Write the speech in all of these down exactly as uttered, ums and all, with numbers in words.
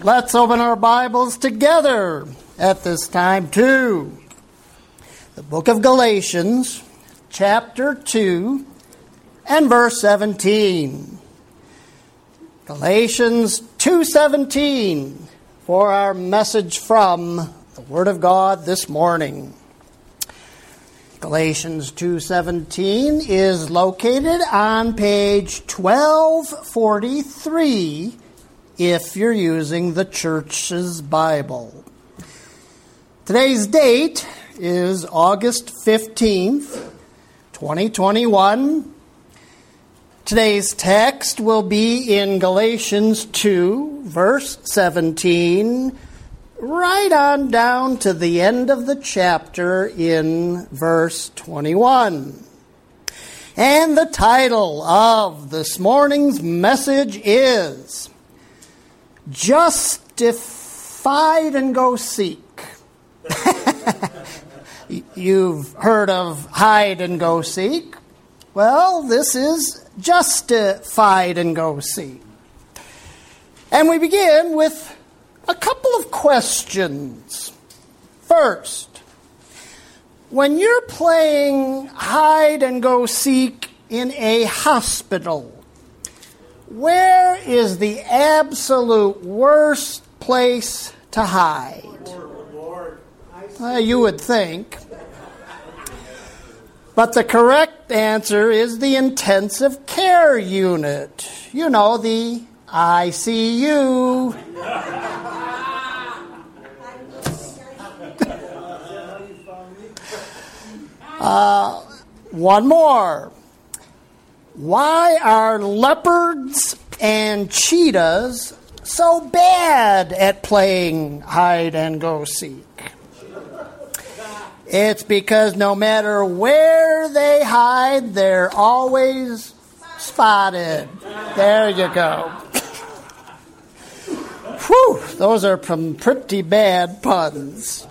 Let's open our Bibles together at this time to the book of Galatians, chapter two, and verse seventeen. Galatians two seventeen for our message from the Word of God this morning. Galatians two seventeen is located on page twelve forty-three if you're using the church's Bible. Today's date is August fifteenth, twenty twenty-one. Today's text will be in Galatians two, verse seventeen, right on down to the end of the chapter in verse twenty-one. And the title of this morning's message is Justified and Go Seek. You've heard of hide and go seek. Well, this is justified and go seek. And we begin with a couple of questions. First, when you're playing hide and go seek in a hospital, where is the absolute worst place to hide? Uh, you would think. But the correct answer is the intensive care unit. You know, the I C U. uh, one more. Why are leopards and cheetahs so bad at playing hide and go seek? It's because no matter where they hide, they're always spotted. There you go. Whew, those are some pretty bad puns.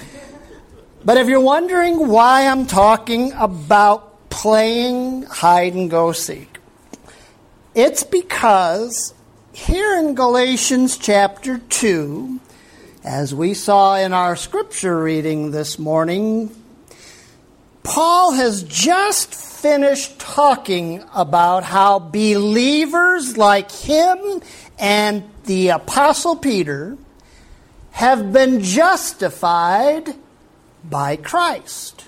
But if you're wondering why I'm talking about playing hide and go seek, it's because here in Galatians chapter two, as we saw in our scripture reading this morning, Paul has just finished talking about how believers like him and the Apostle Peter have been justified by Christ.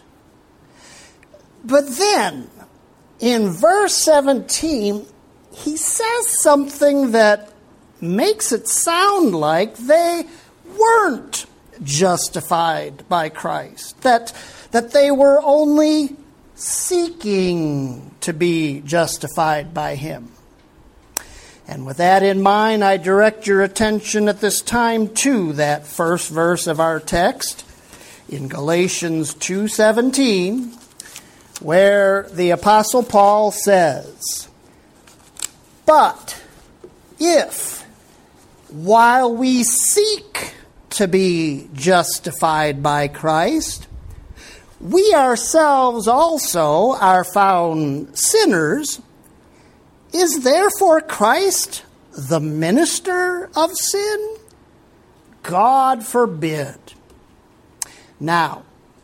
But then, in verse seventeen, he says something that makes it sound like they weren't justified by Christ, that, that they were only seeking to be justified by him. And with that in mind, I direct your attention at this time to that first verse of our text in Galatians two seventeen, where the Apostle Paul says, "But if, while we seek to be justified by Christ, we ourselves also are found sinners, is therefore Christ the minister of sin? God forbid." Now,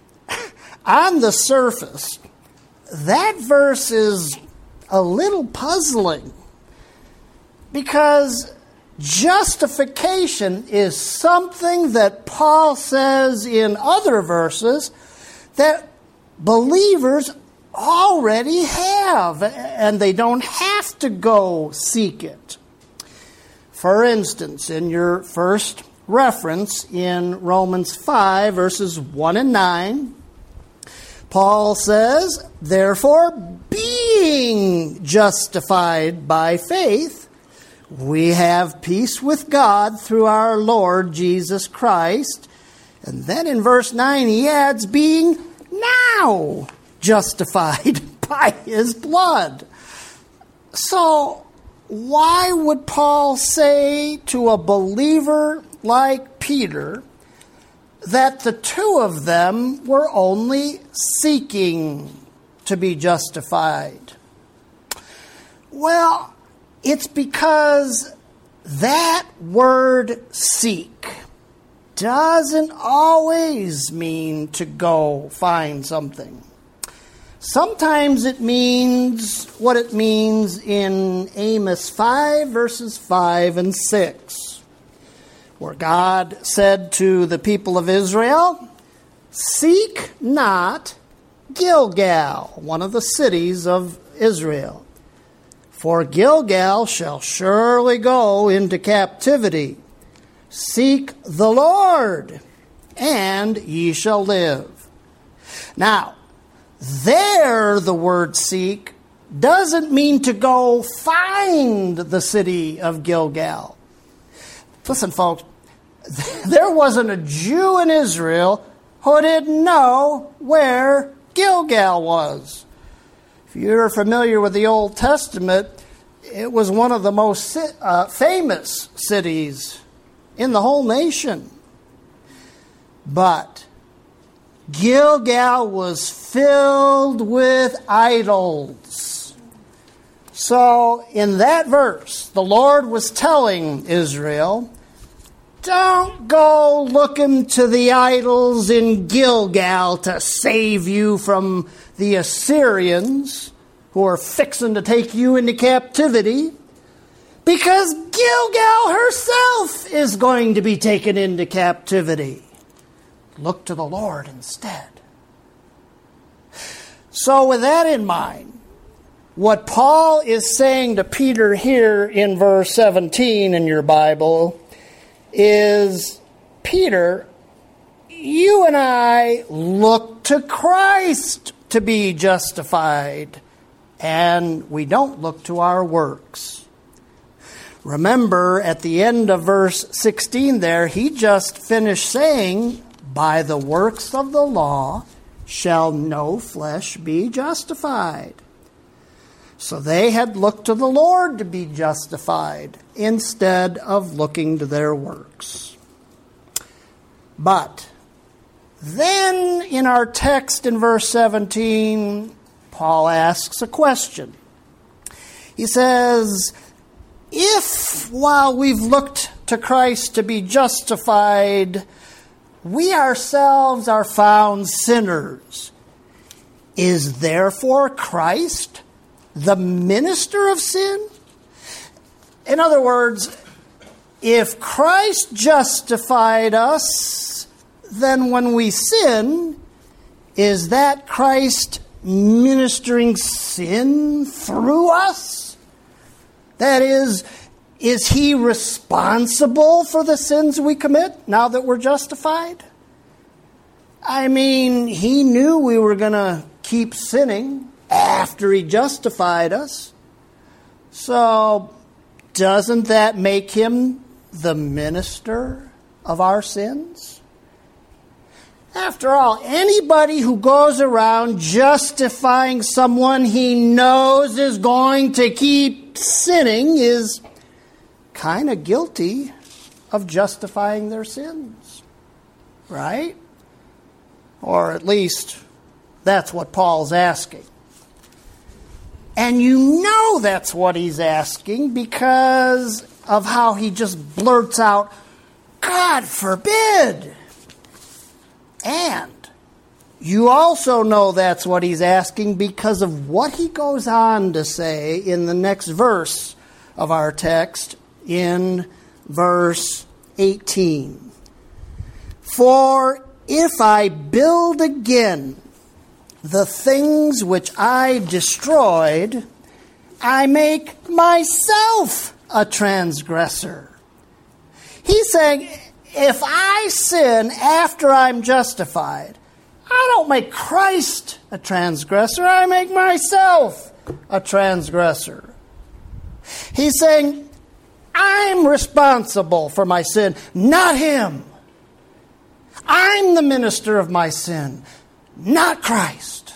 on the surface, that verse is a little puzzling, because justification is something that Paul says in other verses that believers already have, and they don't have to go seek it. For instance, in your first reference in Romans five, verses one and nine, Paul says, "Therefore, being justified by faith, we have peace with God through our Lord Jesus Christ." And then in verse nine he adds, "being now justified by his blood." So why would Paul say to a believer like Peter that the two of them were only seeking to be justified? Well, it's because that word seek doesn't always mean to go find something. Sometimes it means what it means in Amos five, verses five and six, where God said to the people of Israel, "Seek not Gilgal," one of the cities of Israel, "for Gilgal shall surely go into captivity. Seek the Lord, and ye shall live." Now, there the word seek doesn't mean to go find the city of Gilgal. Listen, folks, there wasn't a Jew in Israel who didn't know where Gilgal was. If you're familiar with the Old Testament, it was one of the most uh, famous cities in the whole nation. But Gilgal was filled with idols. So in that verse, the Lord was telling Israel, don't go looking to the idols in Gilgal to save you from the Assyrians who are fixing to take you into captivity, because Gilgal herself is going to be taken into captivity. Look to the Lord instead. So with that in mind, what Paul is saying to Peter here in verse seventeen in your Bible is, Peter, you and I look to Christ to be justified, and we don't look to our works. Remember, at the end of verse sixteen there, he just finished saying, by the works of the law shall no flesh be justified. So they had looked to the Lord to be justified instead of looking to their works. But then in our text in verse seventeen, Paul asks a question. He says, if while we've looked to Christ to be justified, we ourselves are found sinners, is therefore Christ the minister of sin? In other words, if Christ justified us, then when we sin, is that Christ ministering sin through us? That is, is he responsible for the sins we commit now that we're justified? I mean, he knew we were going to keep sinning after he justified us. So, doesn't that make him the minister of our sins? After all, anybody who goes around justifying someone he knows is going to keep sinning is kind of guilty of justifying their sins, right? Or at least that's what Paul's asking. And you know that's what he's asking because of how he just blurts out, God forbid. And you also know that's what he's asking because of what he goes on to say in the next verse of our text, in verse eighteen. For if I build again the things which I destroyed, I make myself a transgressor. He's saying, if I sin after I'm justified, I don't make Christ a transgressor, I make myself a transgressor. He's saying, I'm responsible for my sin, not him. I'm the minister of my sin, not Christ.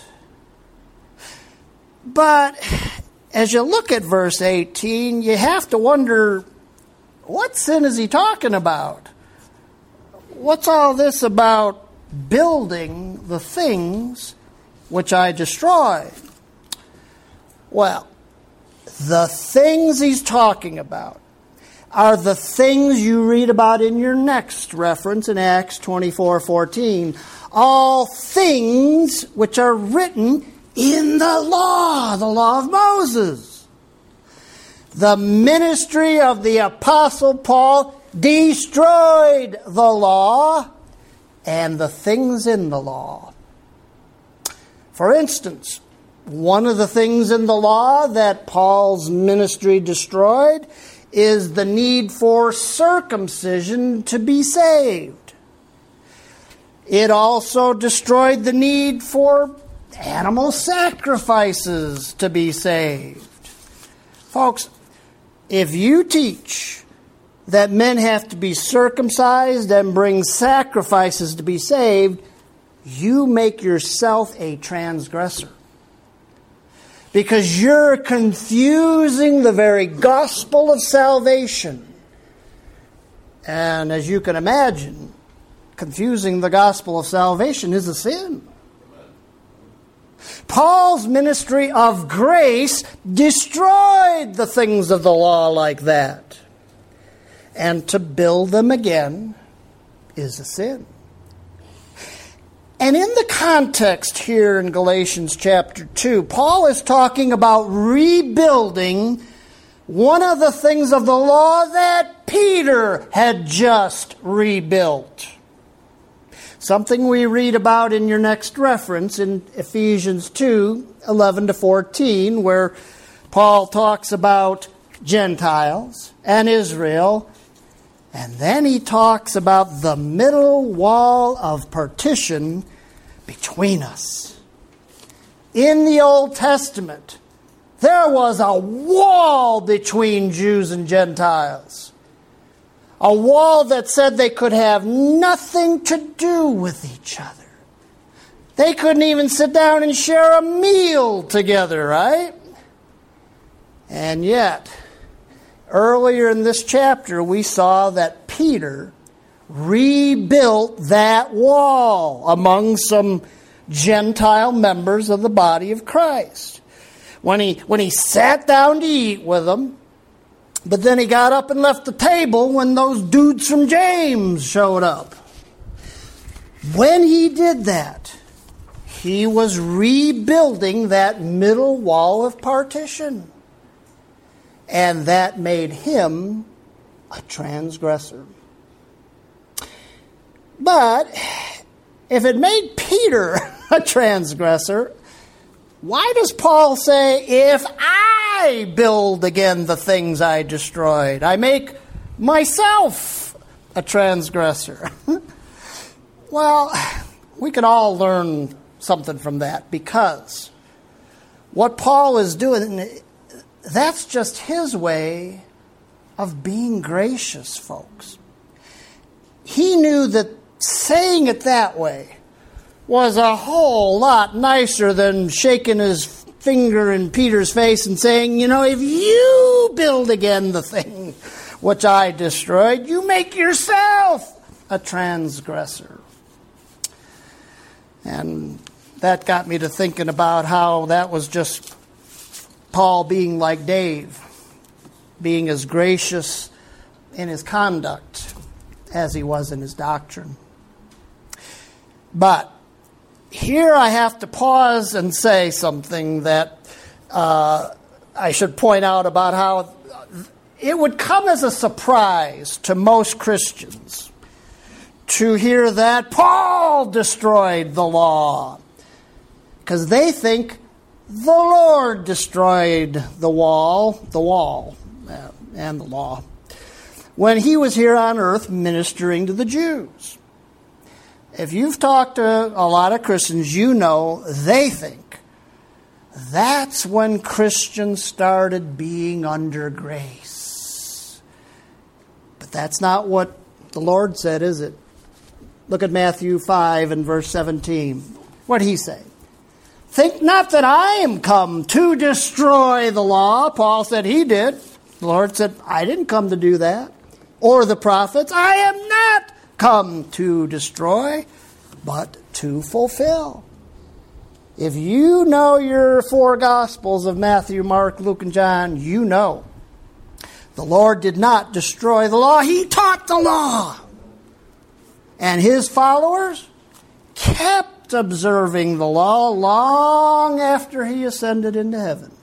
But as you look at verse eighteen, you have to wonder, what sin is he talking about? What's all this about building the things which I destroyed? Well, the things he's talking about are the things you read about in your next reference in Acts twenty-four fourteen. All things which are written in the law, the law of Moses. The ministry of the Apostle Paul destroyed the law and the things in the law. For instance, one of the things in the law that Paul's ministry destroyed is the need for circumcision to be saved. It also destroyed the need for animal sacrifices to be saved. Folks, if you teach that men have to be circumcised and bring sacrifices to be saved, you make yourself a transgressor. Because you're confusing the very gospel of salvation. And as you can imagine, confusing the gospel of salvation is a sin. Paul's ministry of grace destroyed the things of the law like that. And to build them again is a sin. And in the context here in Galatians chapter two, Paul is talking about rebuilding one of the things of the law that Peter had just rebuilt. Something we read about in your next reference in Ephesians two, eleven to fourteen, where Paul talks about Gentiles and Israel. And then he talks about the middle wall of partition between us. In the Old Testament, there was a wall between Jews and Gentiles. A wall that said they could have nothing to do with each other. They couldn't even sit down and share a meal together, right? And yet, earlier in this chapter, we saw that Peter rebuilt that wall among some Gentile members of the body of Christ. When he, when he sat down to eat with them, but then he got up and left the table when those dudes from James showed up. When he did that, he was rebuilding that middle wall of partition. And that made him a transgressor. But if it made Peter a transgressor, why does Paul say, if I build again the things I destroyed, I make myself a transgressor? Well, we can all learn something from that, because what Paul is doing, that's just his way of being gracious, folks. He knew that saying it that way was a whole lot nicer than shaking his finger in Peter's face and saying, you know, if you build again the thing which I destroyed, you make yourself a transgressor. And that got me to thinking about how that was just Paul being like Dave, being as gracious in his conduct as he was in his doctrine. But here I have to pause and say something that uh, I should point out about how it would come as a surprise to most Christians to hear that Paul destroyed the law, because they think the Lord destroyed the wall, the wall, uh, and the law when he was here on earth ministering to the Jews. If you've talked to a lot of Christians, you know they think that's when Christians started being under grace. But that's not what the Lord said, is it? Look at Matthew five and verse seventeen. What did he say? Think not that I am come to destroy the law. Paul said he did. The Lord said, I didn't come to do that. Or the prophets, I am not come to destroy, but to fulfill. If you know your four Gospels of Matthew, Mark, Luke, and John, you know The Lord did not destroy the law. He taught the law. And his followers kept observing the law long after he ascended into heaven.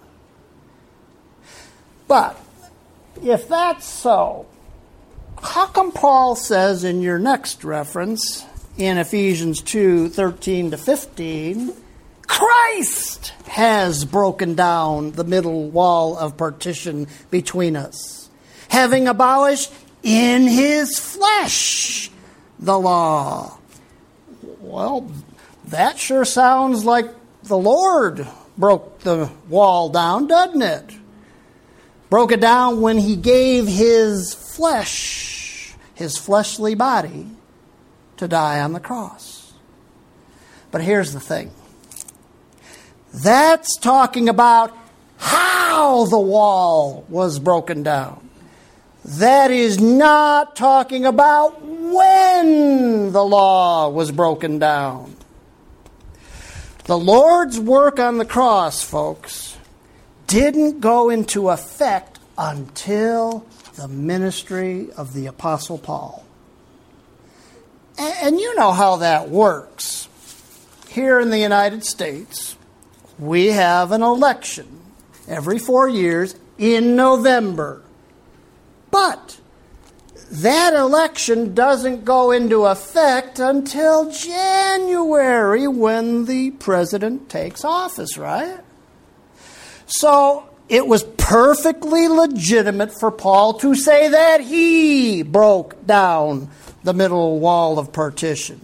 But if that's so, how come Paul says in your next reference, in Ephesians two, thirteen to fifteen, Christ has broken down the middle wall of partition between us, having abolished in his flesh the law? Well, that sure sounds like the Lord broke the wall down, doesn't it? Broke it down when he gave his flesh, his fleshly body, to die on the cross. But here's the thing. That's talking about how the wall was broken down. That is not talking about when the law was broken down. The Lord's work on the cross, folks, didn't go into effect until the ministry of the Apostle Paul. And, and you know how that works. Here in the United States, we have an election every four years in November. But that election doesn't go into effect until January when the president takes office, right? So it was perfectly legitimate for Paul to say that he broke down the middle wall of partition.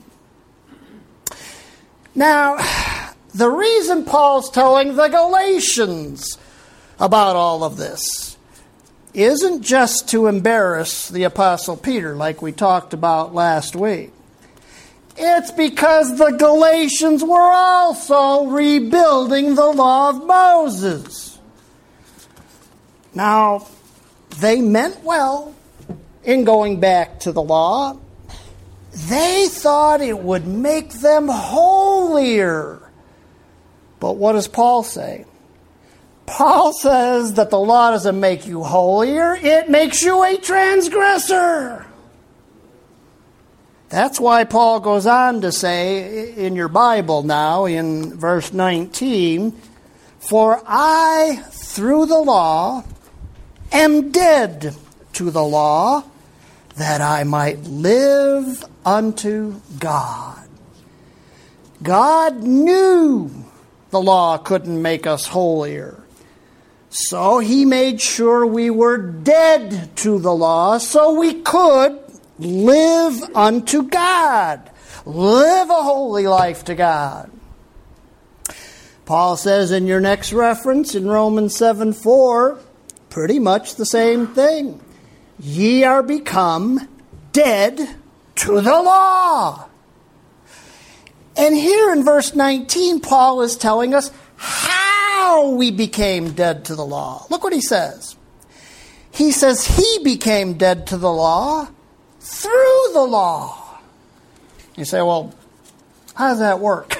Now, the reason Paul's telling the Galatians about all of this isn't just to embarrass the Apostle Peter like we talked about last week. It's because the Galatians were also rebuilding the law of Moses. Now, they meant well in going back to the law. They thought it would make them holier. But what does Paul say? Paul says that the law doesn't make you holier, it makes you a transgressor. That's why Paul goes on to say in your Bible now, in verse nineteen, "For I, through the law, am dead to the law, that I might live unto God." God knew the law couldn't make us holier. So he made sure we were dead to the law so we could live unto God. Live a holy life to God. Paul says in your next reference in Romans seven four, pretty much the same thing. Ye are become dead to the law. And here in verse nineteen, Paul is telling us how we became dead to the law. Look what he says. He says he became dead to the law through the law. You say, well, how does that work?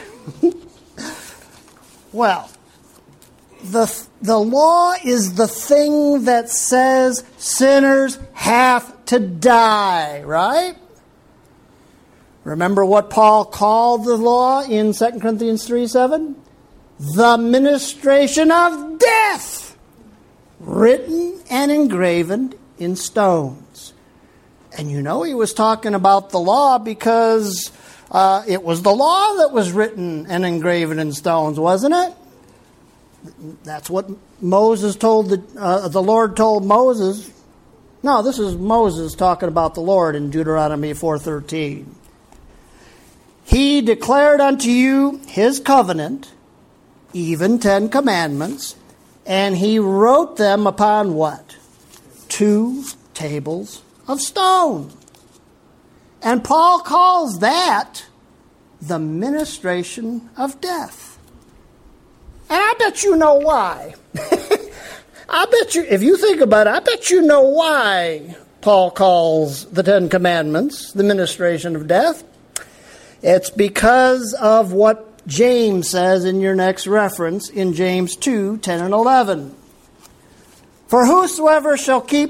Well, the, the law is the thing that says sinners have to die, right? Remember what Paul called the law in Second Corinthians three seven? The ministration of death, written and engraven in stones. And you know he was talking about the law because uh, it was the law that was written and engraven in stones, wasn't it? That's what Moses told the uh, the Lord told Moses. No, this is Moses talking about the Lord in Deuteronomy four thirteen. He declared unto you his covenant, even Ten Commandments, and he wrote them upon what? Two tables of stone. And Paul calls that the ministration of death. And I bet you know why. I bet you, if you think about it, I bet you know why Paul calls the Ten Commandments the ministration of death. It's because of what James says in your next reference in James two ten and eleven. For whosoever shall keep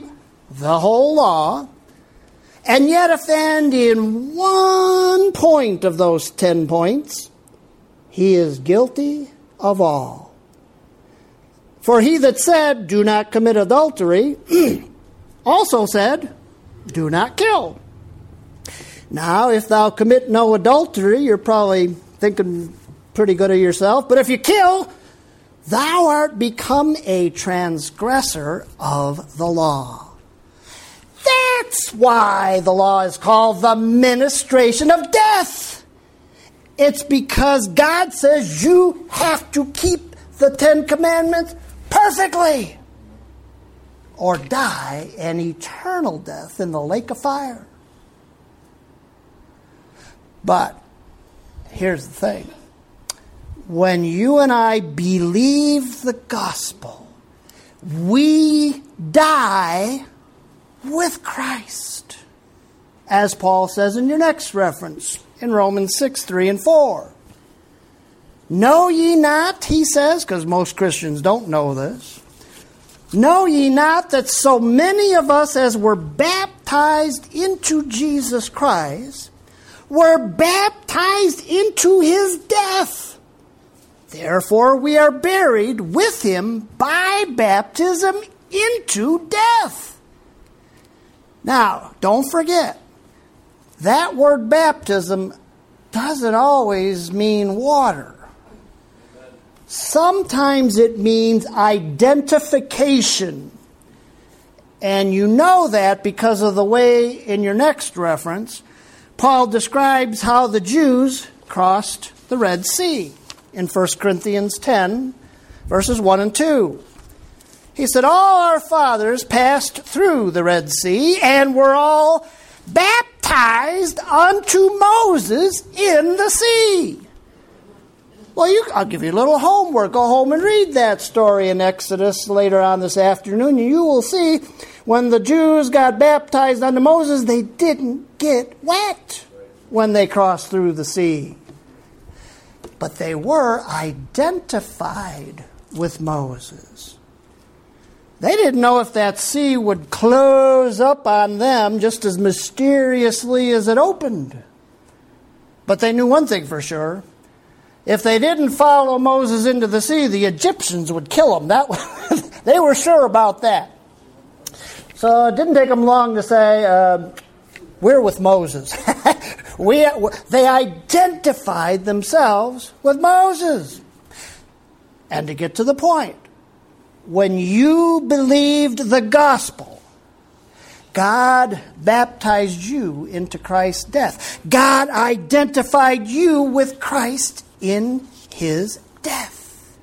the whole law, and yet offend in one point of those ten points, he is guilty of all. For he that said, do not commit adultery, also said, do not kill. Now, if thou commit no adultery, you're probably thinking pretty good of yourself, but if you kill, thou art become a transgressor of the law. That's why the law is called the ministration of death. It's because God says you have to keep the Ten Commandments perfectly, or die an eternal death in the lake of fire. But here's the thing. When you and I believe the gospel, we die with Christ, as Paul says in your next reference in Romans six, three and four. Know ye not, he says, because most Christians don't know this, know ye not that so many of us as were baptized into Jesus Christ were baptized into his death? Therefore we are buried with him by baptism into death. Now, don't forget, that word baptism doesn't always mean water. Sometimes it means identification. And you know that because of the way in your next reference, Paul describes how the Jews crossed the Red Sea in First Corinthians ten, verses one and two. He said, all our fathers passed through the Red Sea and were all baptized unto Moses in the sea. Well, you, I'll give you a little homework. Go home and read that story in Exodus later on this afternoon. And you will see when the Jews got baptized unto Moses, they didn't get wet when they crossed through the sea. But they were identified with Moses. They didn't know if that sea would close up on them just as mysteriously as it opened. But they knew one thing for sure. If they didn't follow Moses into the sea, the Egyptians would kill them. That was, they were sure about that. So it didn't take them long to say, uh, we're with Moses. we, they identified themselves with Moses. And to get to the point, when you believed the gospel, God baptized you into Christ's death. God identified you with Christ in his death.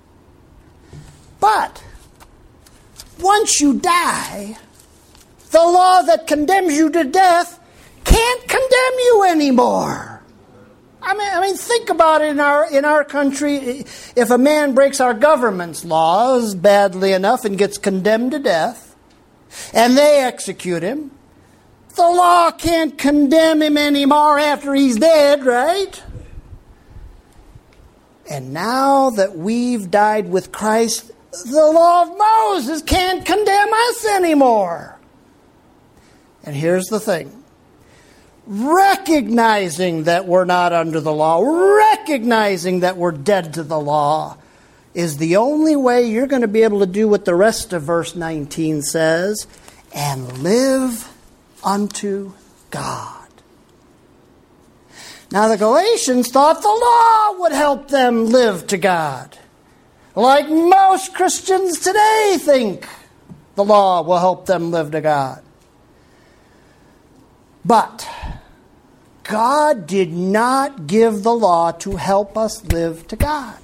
But once you die, the law that condemns you to death can't condemn you anymore. I mean, I mean, think about it in our in our country. If a man breaks our government's laws badly enough and gets condemned to death, and they execute him, the law can't condemn him anymore after he's dead, right? And now that we've died with Christ, the law of Moses can't condemn us anymore. And here's the thing. Recognizing that we're not under the law, recognizing that we're dead to the law, is the only way you're going to be able to do what the rest of verse nineteen says, and live unto God. Now the Galatians thought the law would help them live to God. Like most Christians today think the law will help them live to God. But God did not give the law to help us live to God.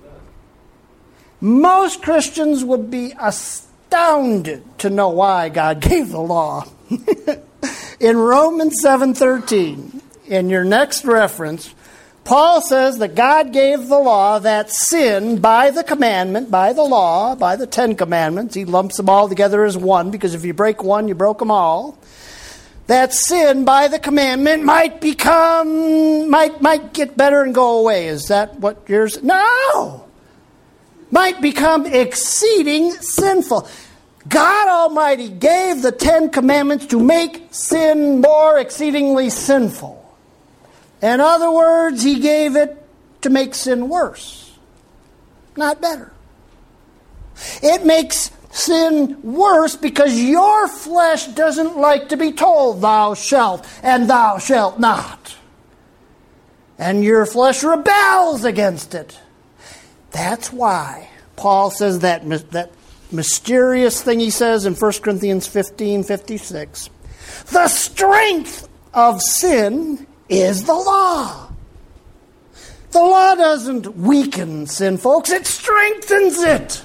Most Christians would be astounded to know why God gave the law. In Romans seven thirteen, in your next reference, Paul says that God gave the law that sin by the commandment, by the law, by the Ten Commandments. He lumps them all together as one, because if you break one, you broke them all. That sin by the commandment might become, might might get better and go away. Is that what yours? No! Might become exceeding sinful. God Almighty gave the Ten Commandments to make sin more exceedingly sinful. In other words, He gave it to make sin worse, not better. It makes sin worse because your flesh doesn't like to be told, thou shalt and thou shalt not. And your flesh rebels against it. That's why Paul says that, that mysterious thing he says in First Corinthians fifteen fifty-six. The strength of sin is the law. The law doesn't weaken sin, folks. It strengthens it.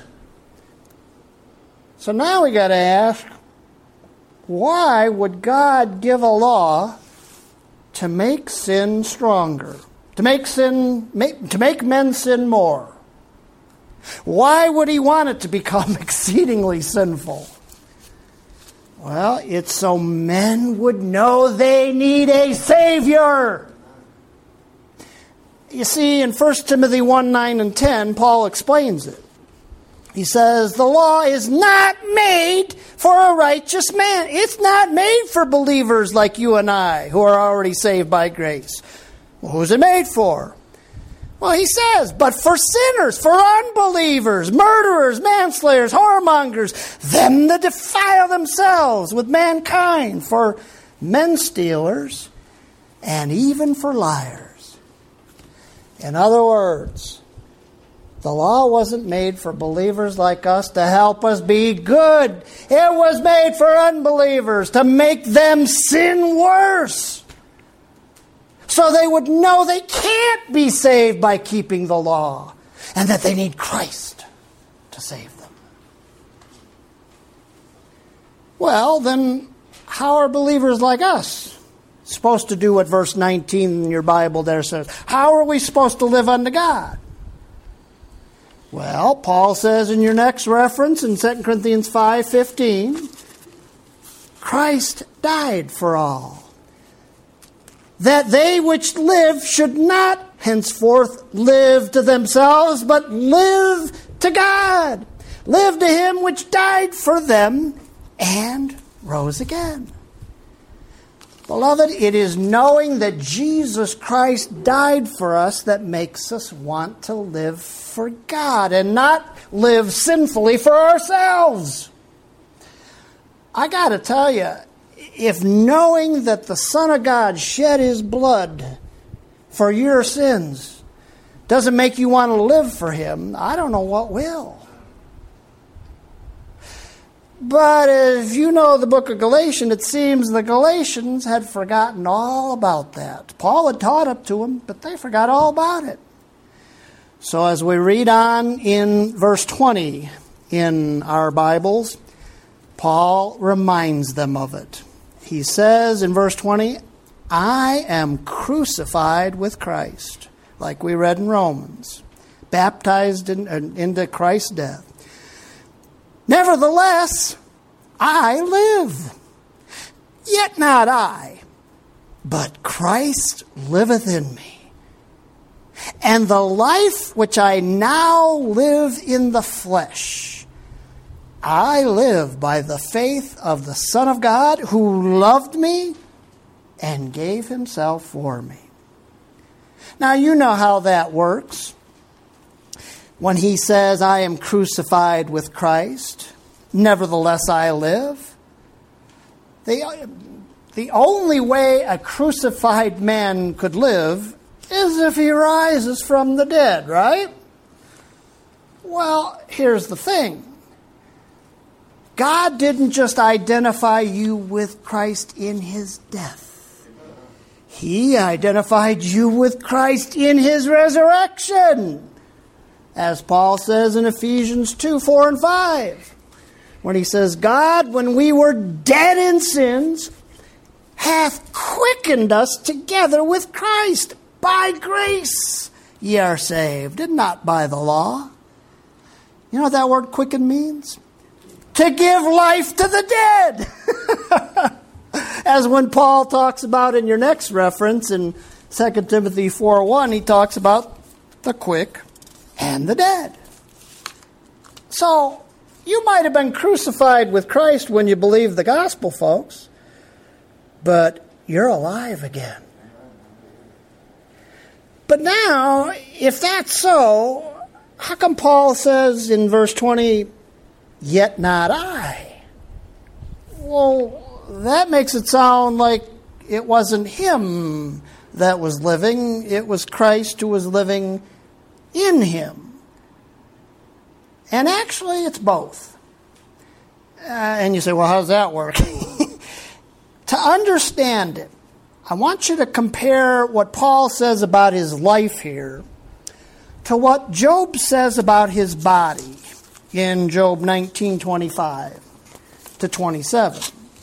So now we got to ask, why would God give a law to make sin stronger? To make sin, make, to make men sin more? Why would He want it to become exceedingly sinful? Well, it's so men would know they need a Savior. You see, in First Timothy one, nine, and ten, Paul explains it. He says, the law is not made for a righteous man. It's not made for believers like you and I, who are already saved by grace. Well, who's it made for? Well, he says, but for sinners, for unbelievers, murderers, manslayers, whoremongers, them that defile themselves with mankind, for men stealers, and even for liars. In other words, the law wasn't made for believers like us to help us be good. It was made for unbelievers to make them sin worse. So they would know they can't be saved by keeping the law, and that they need Christ to save them. Well, then, how are believers like us supposed to do what verse nineteen in your Bible there says? How are we supposed to live unto God? Well, Paul says in your next reference in Second Corinthians five fifteen, Christ died for all, that they which live should not henceforth live to themselves, but live to God. Live to Him which died for them and rose again. Beloved, it is knowing that Jesus Christ died for us that makes us want to live for God and not live sinfully for ourselves. I got to tell you, if knowing that the Son of God shed His blood for your sins doesn't make you want to live for Him, I don't know what will. But if you know the book of Galatians, it seems the Galatians had forgotten all about that. Paul had taught it to them, but they forgot all about it. So as we read on in verse twenty in our Bibles, Paul reminds them of it. He says in verse twenty, I am crucified with Christ, like we read in Romans, baptized in, into Christ's death. Nevertheless, I live, yet not I, but Christ liveth in me. And the life which I now live in the flesh, I live by the faith of the Son of God who loved me and gave Himself for me. Now you know how that works. When he says, I am crucified with Christ, nevertheless I live. The, the only way a crucified man could live is if he rises from the dead, right? Well, here's the thing. God didn't just identify you with Christ in His death. He identified you with Christ in His resurrection. As Paul says in Ephesians two, four, and five. When he says, God, when we were dead in sins, hath quickened us together with Christ. By grace ye are saved, and not by the law. You know what that word quicken means? To give life to the dead. As when Paul talks about in your next reference in Second Timothy four one, he talks about the quick and the dead. So, You might have been crucified with Christ when you believed the gospel, folks, but you're alive again. But now, if that's so, how come Paul says in verse twenty, yet not I? Well, that makes it sound like it wasn't him that was living. It was Christ who was living in him. And actually, it's both. Uh, and you say, well, how does that work? To understand it, I want you to compare what Paul says about his life here to what Job says about his body in Job nineteen twenty-five to twenty-seven.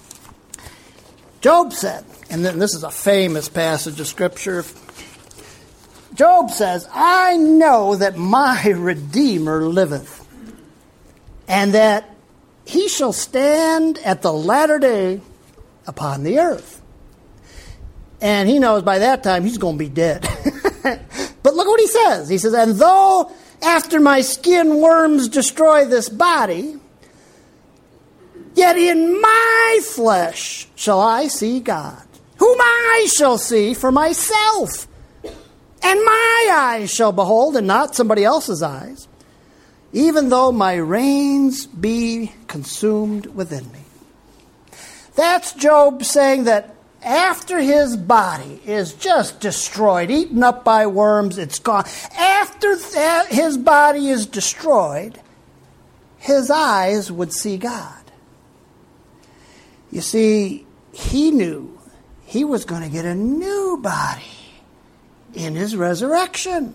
Job said, and this is a famous passage of Scripture, Job says, I know that my Redeemer liveth, and that he shall stand at the latter day upon the earth. And he knows by that time he's going to be dead. But look what he says. He says, and though after my skin worms destroy this body, yet in my flesh shall I see God, whom I shall see for myself. And my eyes shall behold, and not somebody else's eyes, even though my reins be consumed within me. That's Job saying that after his body is just destroyed, eaten up by worms, it's gone. After that, his body is destroyed, his eyes would see God. You see, he knew he was going to get a new body in his resurrection.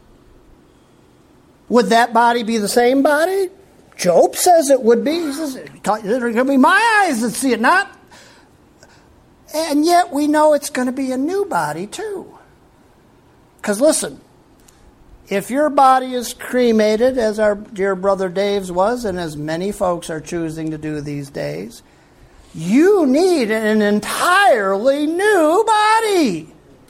Would that body be the same body? Job says it would be. He says, it's going to be my eyes that see it, not. And yet we know it's going to be a new body too. Because listen, if your body is cremated, as our dear brother Dave's was, and as many folks are choosing to do these days, you need an entirely new body.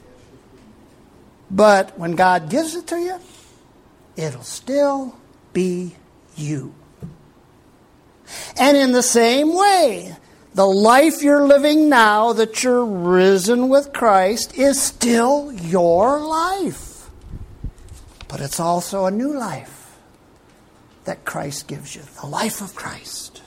But when God gives it to you, it'll still be you. And in the same way, the life you're living now that you're risen with Christ is still your life. But it's also a new life that Christ gives you, the life of Christ.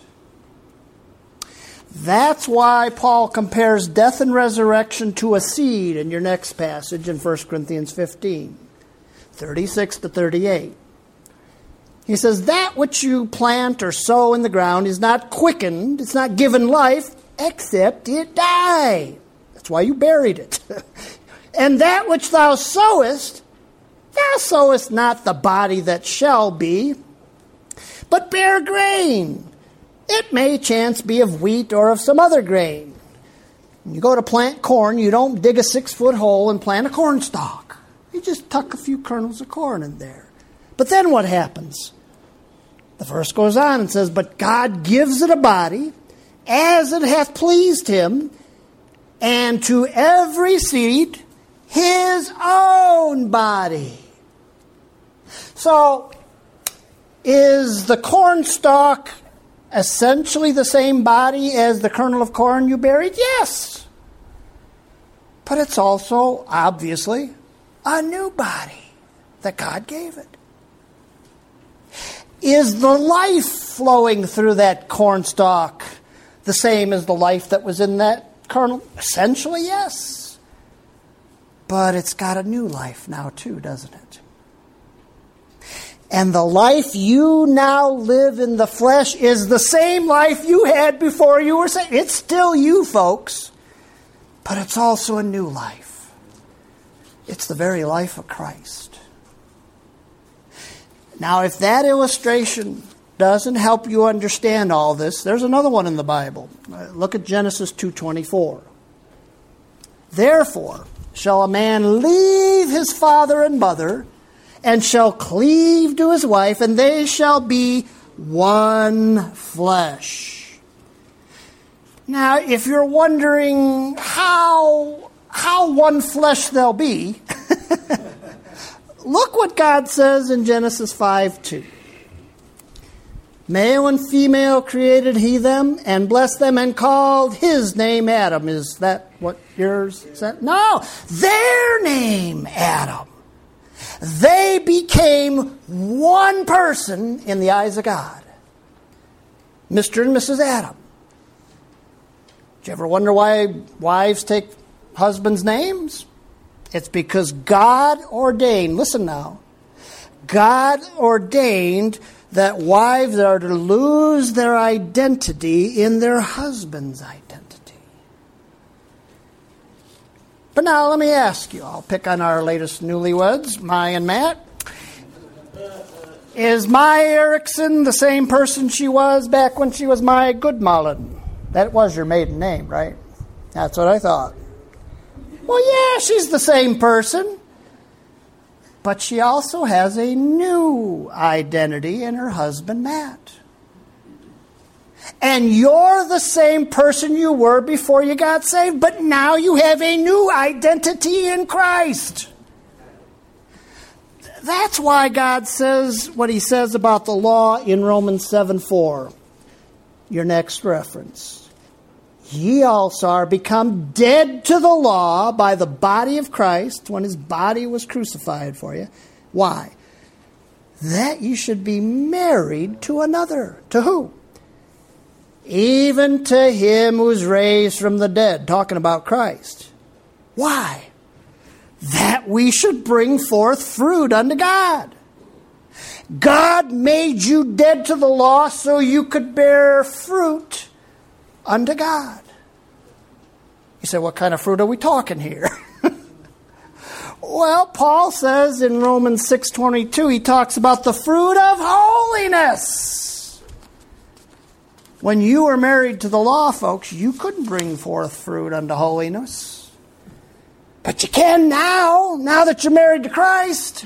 That's why Paul compares death and resurrection to a seed in your next passage in First Corinthians fifteen, thirty-six to thirty-eight. He says, that which you plant or sow in the ground is not quickened, it's not given life, except it die. That's why you buried it. And that which thou sowest, thou sowest not the body that shall be, but bare grain. It may chance be of wheat or of some other grain. When you go to plant corn, you don't dig a six-foot hole and plant a corn stalk. You just tuck a few kernels of corn in there. But then what happens? The verse goes on and says, but God gives it a body as it hath pleased him, and to every seed his own body. So, is the corn stalk essentially the same body as the kernel of corn you buried? Yes. But it's also, obviously, a new body that God gave it. Is the life flowing through that corn stalk the same as the life that was in that kernel? Essentially, yes. But it's got a new life now too, doesn't it? And the life you now live in the flesh is the same life you had before you were saved. It's still you, folks. But it's also a new life. It's the very life of Christ. Now, if that illustration doesn't help you understand all this, there's another one in the Bible. Look at Genesis two twenty-four. Therefore shall a man leave his father and mother, and shall cleave to his wife, and they shall be one flesh. Now, if you're wondering how, how one flesh they'll be, look what God says in Genesis five two. Male and female created he them, and blessed them, and called his name Adam. Is that what yours said? No, their name Adam. They became one person in the eyes of God. Mister and Missus Adam. Did you ever wonder why wives take husbands' names? It's because God ordained, listen now, God ordained that wives are to lose their identity in their husband's identity. But now let me ask you, I'll pick on our latest newlyweds, Mai and Matt. Is Mai Erickson the same person she was back when she was Mai Goodmullen? That was your maiden name, right? That's what I thought. Well, yeah, she's the same person. But she also has a new identity in her husband, Matt. And you're the same person you were before you got saved, but now you have a new identity in Christ. That's why God says what he says about the law in Romans seven four. Your next reference. Ye also are become dead to the law by the body of Christ, when his body was crucified for you. Why? That you should be married to another. To who? Even to him who was raised from the dead. Talking about Christ. Why? That we should bring forth fruit unto God. God made you dead to the law so you could bear fruit unto God. You say, what kind of fruit are we talking here? Well, Paul says in Romans six twenty-two, he talks about the fruit of holiness. When you were married to the law, folks, you couldn't bring forth fruit unto holiness. But you can now, now that you're married to Christ.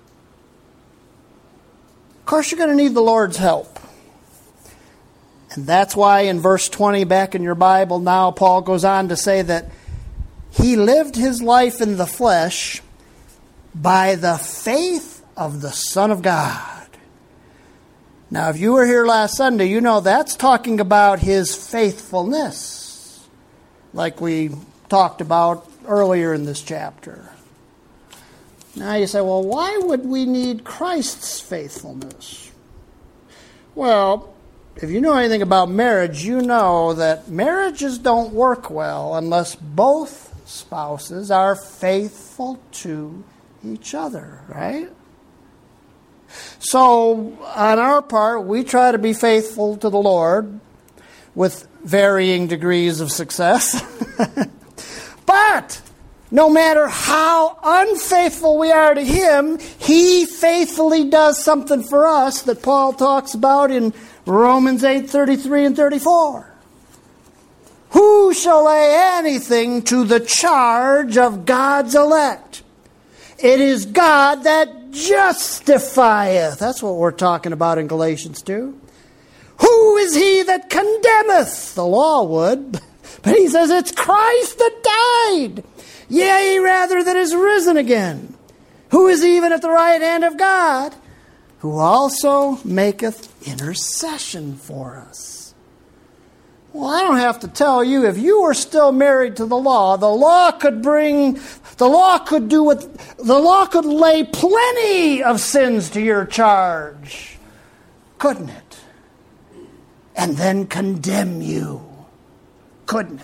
Of course, you're going to need the Lord's help. And that's why in verse twenty back in your Bible now, Paul goes on to say that he lived his life in the flesh by the faith of the Son of God. Now, if you were here last Sunday, you know that's talking about his faithfulness, like we talked about earlier in this chapter. Now you say, well, why would we need Christ's faithfulness? Well, if you know anything about marriage, you know that marriages don't work well unless both spouses are faithful to each other, right? So, on our part, we try to be faithful to the Lord with varying degrees of success. But no matter how unfaithful we are to Him, He faithfully does something for us that Paul talks about in Romans eight thirty-three and thirty-four. Who shall lay anything to the charge of God's elect? It is God that justifieth. That's what we're talking about in Galatians two. Who is he that condemneth? The law would. But he says it's Christ that died. Yea, rather that is risen again. Who is even at the right hand of God, who also maketh intercession for us. Well, I don't have to tell you, if you were still married to the law, the law could bring, the law could do what, the law could lay plenty of sins to your charge, couldn't it? And then condemn you, couldn't it?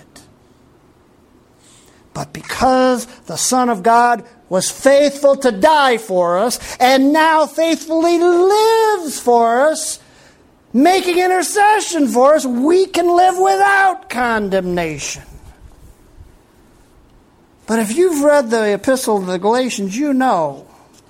But because the Son of God was faithful to die for us, and now faithfully lives for us, making intercession for us, we can live without condemnation. But if you've read the epistle to the Galatians, you know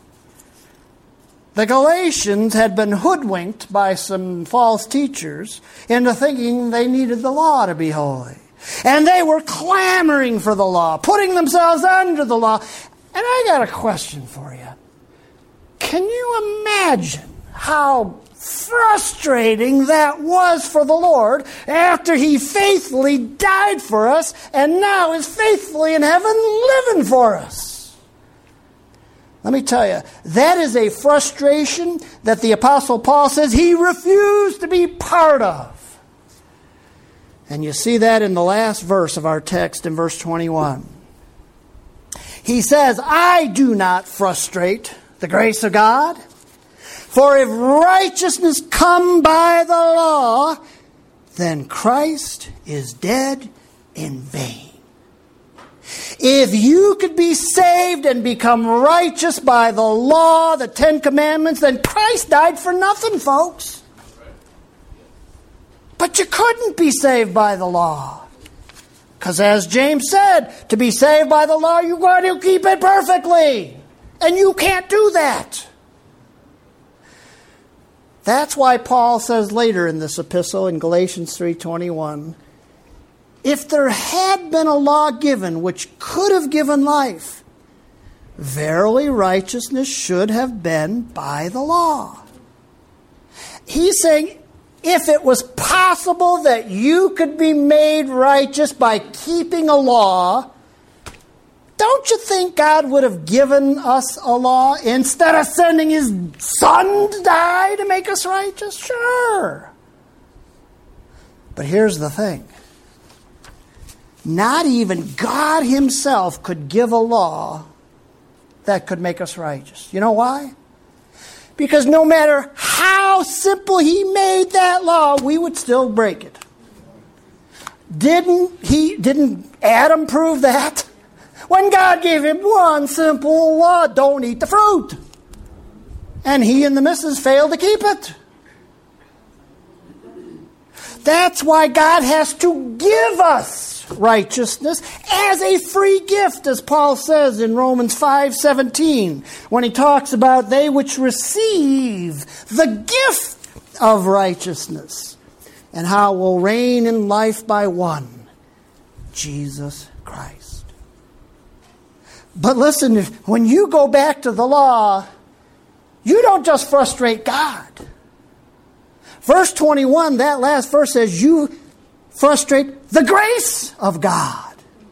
the Galatians had been hoodwinked by some false teachers into thinking they needed the law to be holy. And they were clamoring for the law, putting themselves under the law. And I got a question for you. Can you imagine how frustrating that was for the Lord after He faithfully died for us and now is faithfully in heaven living for us? Let me tell you, that is a frustration that the Apostle Paul says he refused to be part of. And you see that in the last verse of our text in verse twenty-one. He says, I do not frustrate the grace of God. For if righteousness come by the law, then Christ is dead in vain. If you could be saved and become righteous by the law, the Ten Commandments, then Christ died for nothing, folks. But you couldn't be saved by the law. Because as James said, to be saved by the law, you've got to keep it perfectly. And you can't do that. That's why Paul says later in this epistle in Galatians three twenty-one, if there had been a law given which could have given life, verily righteousness should have been by the law. He's saying, if it was possible that you could be made righteous by keeping a law, don't you think God would have given us a law instead of sending His Son to die to make us righteous? Sure. But here's the thing. Not even God Himself could give a law that could make us righteous. You know why? Because no matter how simple He made that law, we would still break it. Didn't he? Didn't Adam prove that? When God gave him one simple law, don't eat the fruit. And he and the missus failed to keep it. That's why God has to give us righteousness as a free gift, as Paul says in Romans five seventeen, when he talks about they which receive the gift of righteousness, and how will reign in life by one, Jesus Christ. But listen, when you go back to the law, you don't just frustrate God. Verse twenty-one, that last verse says, you frustrate the grace of God.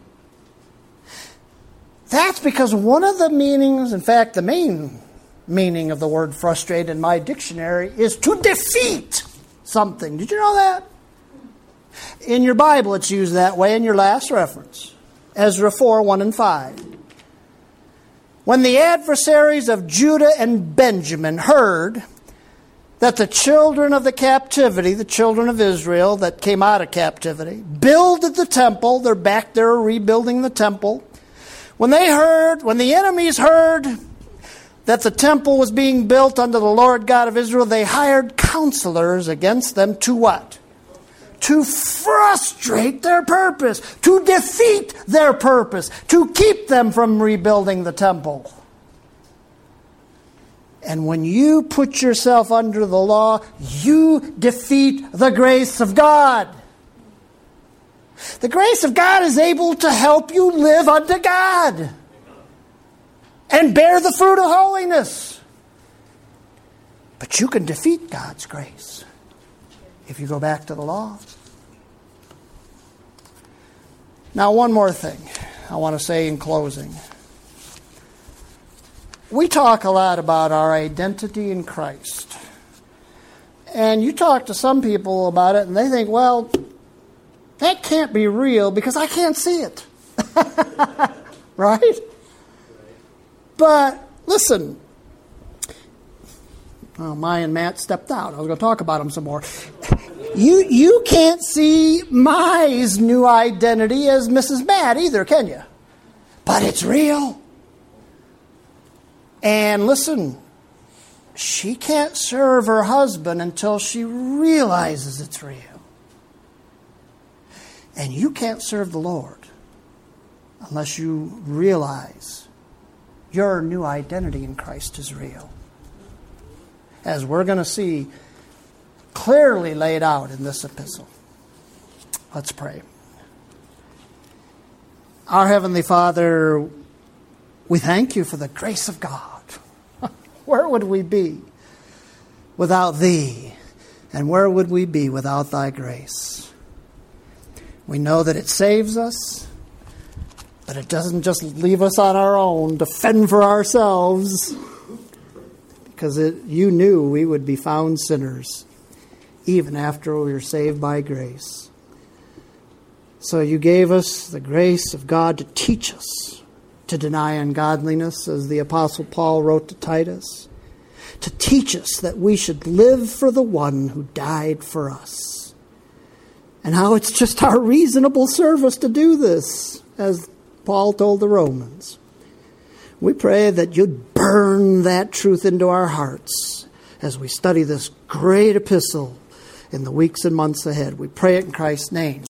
That's because one of the meanings, in fact, the main meaning of the word frustrate in my dictionary is to defeat something. Did you know that? In your Bible, it's used that way in your last reference. Ezra four, one and five. When the adversaries of Judah and Benjamin heard that the children of the captivity, the children of Israel that came out of captivity, builded the temple, they're back there rebuilding the temple. When they heard, when the enemies heard that the temple was being built unto the Lord God of Israel, they hired counselors against them to what? To frustrate their purpose, to defeat their purpose, to keep them from rebuilding the temple. And when you put yourself under the law, you defeat the grace of God. The grace of God is able to help you live unto God and bear the fruit of holiness. But you can defeat God's grace if you go back to the law. Now, one more thing I want to say in closing. We talk a lot about our identity in Christ. And you talk to some people about it and they think, well, that can't be real because I can't see it. Right? But listen, oh, Maya and Matt stepped out. I was going to talk about them some more. You you can't see Mai's new identity as Missus Matt either, can you? But it's real. And listen, she can't serve her husband until she realizes it's real. And you can't serve the Lord unless you realize your new identity in Christ is real. As we're going to see clearly laid out in this epistle. Let's pray. Our Heavenly Father, we thank you for the grace of God. Where would we be without Thee? And where would we be without Thy grace? We know that it saves us. But it doesn't just leave us on our own to fend for ourselves, because it, you knew we would be found sinners even after we were saved by grace. So you gave us the grace of God to teach us to deny ungodliness, as the Apostle Paul wrote to Titus, to teach us that we should live for the one who died for us, and how it's just our reasonable service to do this, as Paul told the Romans. We pray that you'd burn that truth into our hearts as we study this great epistle in the weeks and months ahead. We pray it in Christ's name.